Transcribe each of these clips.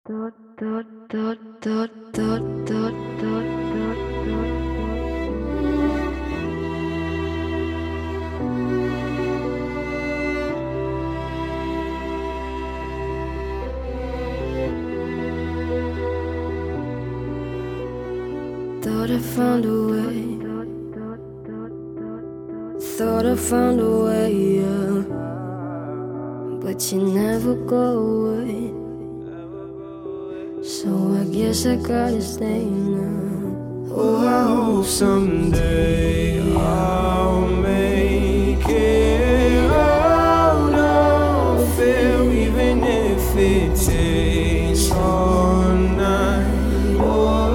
Thought I found a way. Thought I found a way, yeah. But you never go away. So I guess I gotta stay now. Oh, I hope someday I'll make it out of it, even if it takes all night or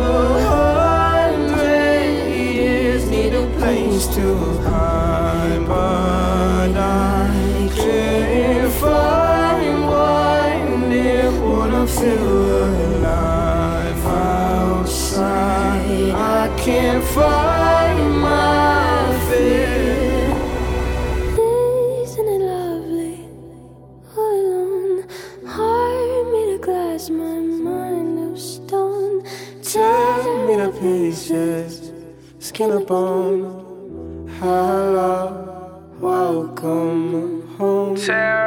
100 years. Need a place to hide, but I can't find one near. Wanna feel alive outside. I can't find my fear. Isn't it lovely? All alone, heart made of glass, my mind of stone. Tear me to pieces, skin and bone. Hello, welcome home.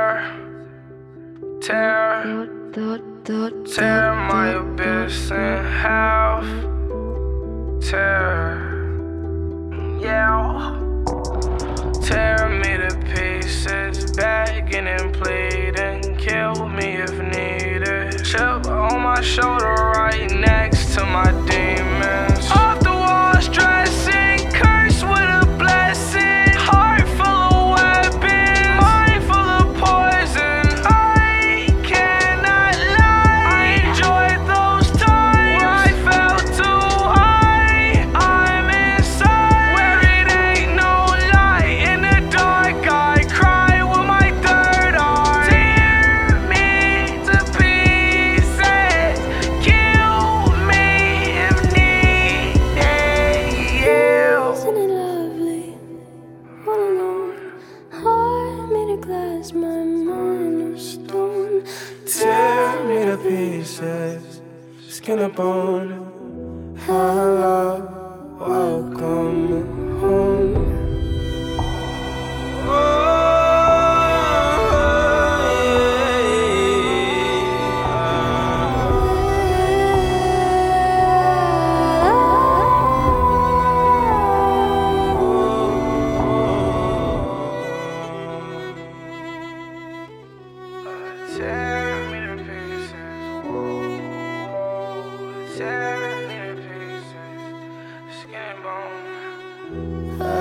Tear my abyss in half. Tear me to pieces, begging and pleading. Kill me if needed. Chip on my shoulder right next to my demons. Off the walls dressing, cursed with a blessing. Heart full of weapons, mind full of poison. I cannot lie, I enjoyed those times where I felt too high. I'm inside where it ain't no light. In the dark I cry with my third eye. Tear me to pieces, kill me if needed. Isn't it lovely? All alone, heart made of glass, my mind of stone. Tear me to pieces, skin and bone. Hello, welcome home. Tear me to pieces. Tear me to pieces. Skin and bone.